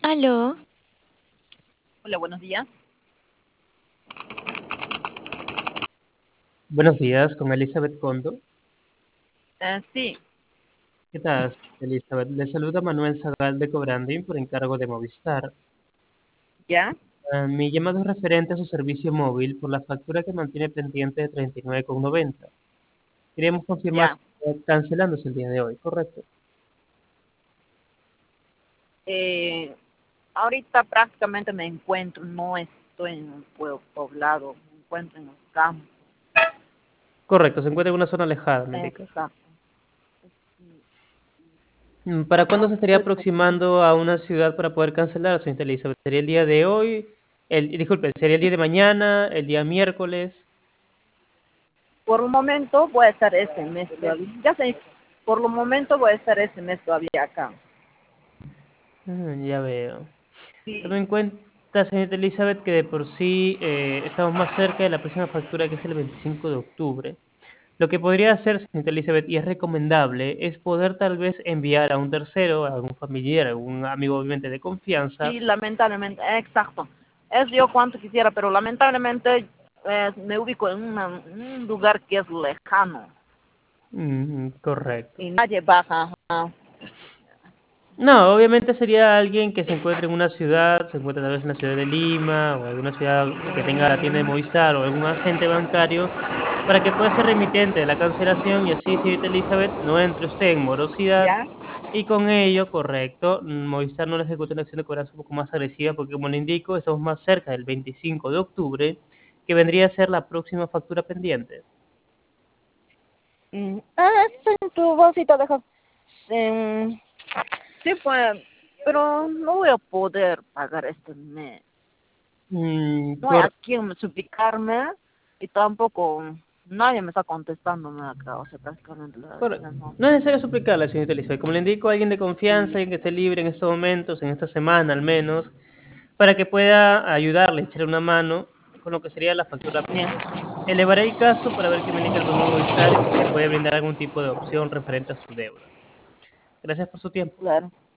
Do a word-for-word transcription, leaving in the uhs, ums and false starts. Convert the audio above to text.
Aló, Hola, buenos días. Buenos días, con Elizabeth Condo. Eh, sí, ¿Qué tal, Elizabeth? Le saluda Manuel Zagal de Cobranding por encargo de Movistar. ya, Eh, mi llamado es referente a su servicio móvil por la factura que mantiene pendiente de treinta y nueve con noventa. Queríamos confirmar si ya. está cancelándose el día de hoy, ¿correcto? Eh, ahorita prácticamente me encuentro, no estoy en un pueblo poblado, me encuentro en los campos. Correcto, se encuentra en una zona alejada, me indica. Exacto. Sí, Mm, ¿Para cuándo no se estaría sé por qué. aproximando a una ciudad para poder cancelar, señorita Elizabeth? ¿Sería el día de hoy? El, disculpe, ¿sería el día de mañana? ¿El día miércoles? Por el momento voy a estar este mes todavía. Ya sé, por el momento voy a estar este mes todavía acá. Mm, ya veo. Tome Sí, en cuenta, señorita Elizabeth, que de por sí eh, estamos más cerca de la próxima factura, que es el veinticinco de octubre. Lo que podría hacer, señorita Elizabeth, y es recomendable, es poder tal vez enviar a un tercero, a algún familiar, a algún amigo obviamente de confianza. sí, lamentablemente, exacto. Es yo cuanto quisiera, pero lamentablemente eh, me ubico en una- un lugar que es lejano Mm, correcto. y nadie baja. Ajá. No, obviamente sería alguien que se encuentre en una ciudad, se encuentre tal vez en la ciudad de Lima o alguna ciudad que tenga la tienda de Movistar o algún agente bancario para que pueda ser remitente de la cancelación y así, señorita Elizabeth, no entre usted en morosidad ¿Ya? y con ello, correcto, mm, Movistar no le ejecuta una acción de cobranza un poco más agresiva porque, como le indico, estamos más cerca del veinticinco de octubre, que vendría a ser la próxima factura pendiente. Mm, ah, está en tu bolsita, deja. Em, sí, pues, pero no voy a poder pagar este mes. Mm, No hay a cor- quién suplicarme y tampoco nadie me está contestando acá, o sea, prácticamente la cor- verdad no. no es necesario suplicarle, señorita Elizabeth. Como le indico, alguien de confianza, Sí, alguien que esté libre en estos momentos, en esta semana al menos, para que pueda ayudarle, echarle una mano con lo que sería la factura bien, pendiente. Elevaré el caso para ver qué me indica el programa Movistar y si le puede brindar algún tipo de opción referente a su deuda. Gracias por su tiempo. claro.